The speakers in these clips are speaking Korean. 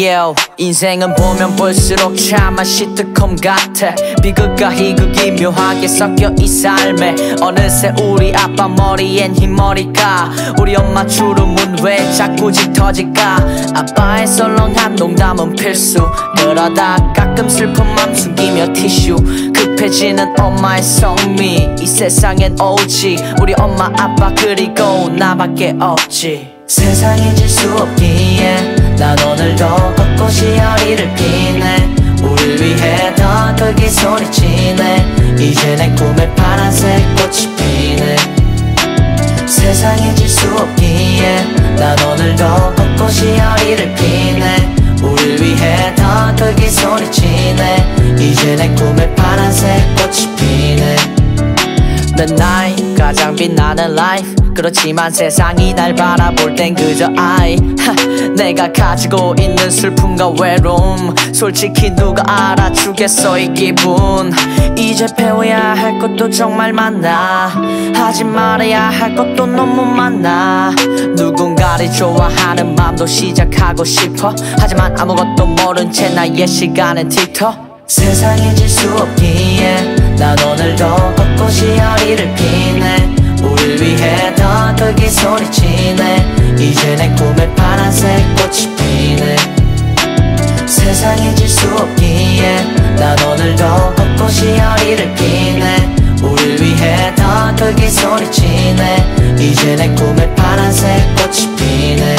yeah. 인생은 보면 볼수록 참한 시트콤 같아. 비극과 희극이 묘하게 섞여 이 삶에 어느새 우리 아빠 머리엔 흰머리가 우리 엄마 주름은 왜 자꾸 짙어질까. 아빠의 썰렁한 농담은 필수. 그러다 가끔 슬픈 맘 숨기며 티슈. 급해지는 엄마의 성미. 이 세상엔 오직 우리 엄마 아빠 그리고 나밖에 없지. 세상에 질 수 없기에 난 오늘도 벚꽃이 열이를 피네. 우릴 위해 더 크게 소리치네. 이제 내 꿈에 파란색 꽃이 피네. 세상에 질 수 없기에 난 오늘도 벚꽃이 열이를 피네. 우릴 위해 더 크게 소리치네. 이제 내 꿈에 파란색 꽃이 피네. 넌 나의 가장 빛나는 life. 그렇지만 세상이 날 바라볼 땐 그저 I 내가 가지고 있는 슬픔과 외로움 솔직히 누가 알아주겠어 이 기분. 이제 배워야 할 것도 정말 많아. 하지 말아야 할 것도 너무 많아. 누군가를 좋아하는 맘도 시작하고 싶어. 하지만 아무것도 모른 채 나의 시간은 틱톡. 세상에 질 수 없기에 난 오늘도 벚꽃이 열이를 피네. 우릴 위해 더 크게 소리치네. 이제 내 꿈에 파란색 꽃이 피네. 세상에 질 수 없기에 난 오늘도 벚꽃이 열이를 피네. 우릴 위해 더 크게 소리치네. 이제 내 꿈에 파란색 꽃이 피네.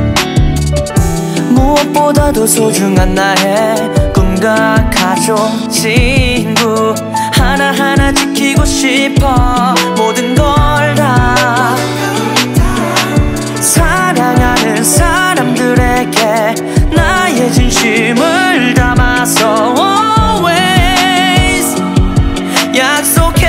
무엇보다도 소중한 나의 꿈과 가족 친구 하나하나 지키고 싶어. 모든 걸 다 사랑하는 사람들에게 나의 진심을 담아서 always 약속해.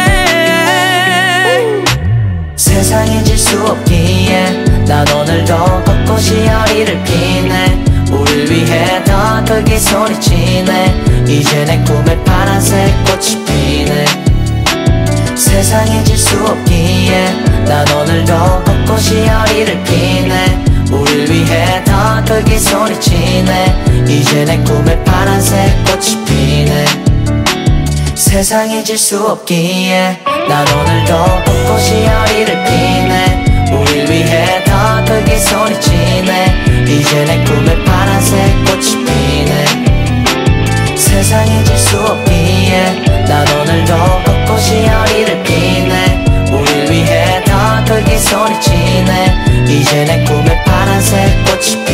세상에 질 수 없기에 난 오늘도 벚꽃이 열이를 피네. 우릴 위해 더 크게 소리치네. 이제 내 꿈에 파란색 꽃이 피네. 세상에 질 수 없기에 난 오늘도 벚꽃이 열이를 피네. 우릴 위해 더 크게 소리치네. 이제 내 꿈에 파란색 꽃이 피네. 세상에 질 수 없기에 난 오늘도 벚꽃이 열이를 피네. 우릴 위해 더 크게 소리치네. 이제 내 꿈에 파란색 꽃이 피네. 세상에 질 수 없기에 난 오늘도 벚꽃이 열이를 피네. 우릴 위해 더 크게 소리치네. 이제 내 꿈에 파란색 꽃이 피네.